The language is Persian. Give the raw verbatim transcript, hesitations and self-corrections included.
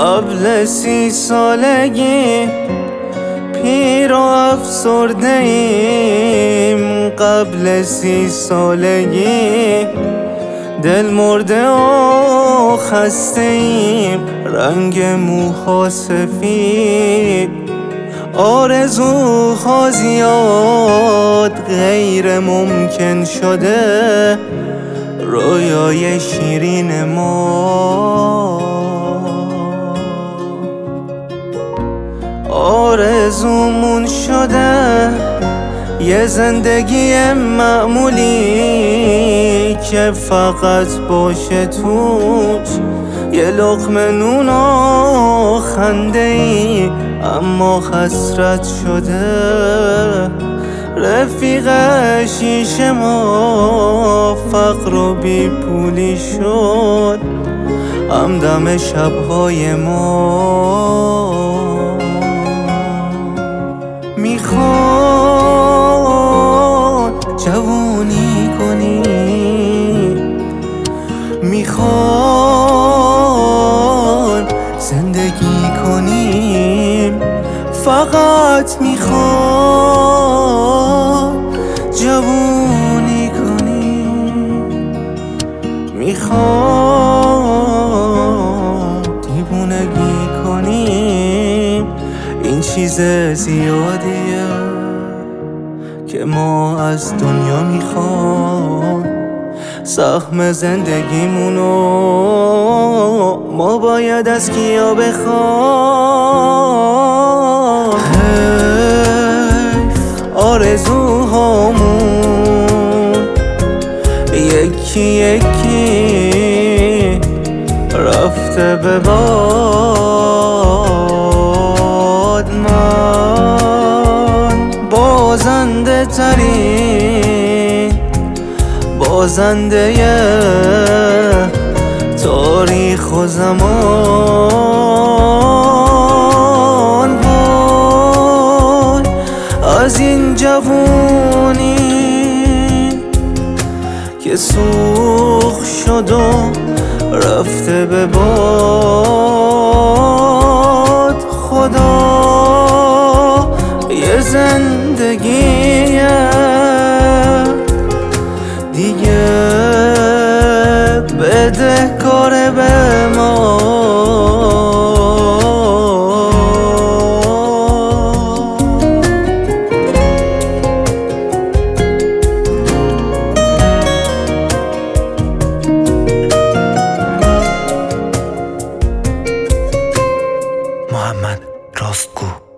قبل سی سالگی پیر و افسرده ایم، قبل سی سالگی دل مرده و خسته ایم، رنگ موها سفید، آرزوها زیاد غیر ممکن شده، رویای شیرین ما آرزومون شده یه زندگی معمولی که فقط باشه توش یه لقمه نون و خنده ای، اما حسرت شده رفیق شیشه ما، فقر و بی پولی شد همدم شبهای ما. میخوان جوانی کنی، میخوان زندگی کنیم، فقط میخوان جوانی کنیم، میخوان دیوونگی کنیم. این چیز زیادیه که ما از دنیا میخوام، سهم زندگیمونو ما باید از کیا بخوام. آرزوهامون یکی یکی رفته به باد، من بازنده ترین بازنده تاریخ و زمان، وای از این جوونی که سوخت شد و رفته به باد. خدا یه زندگیه دیگه بده کاره به ما. محمد راستگو.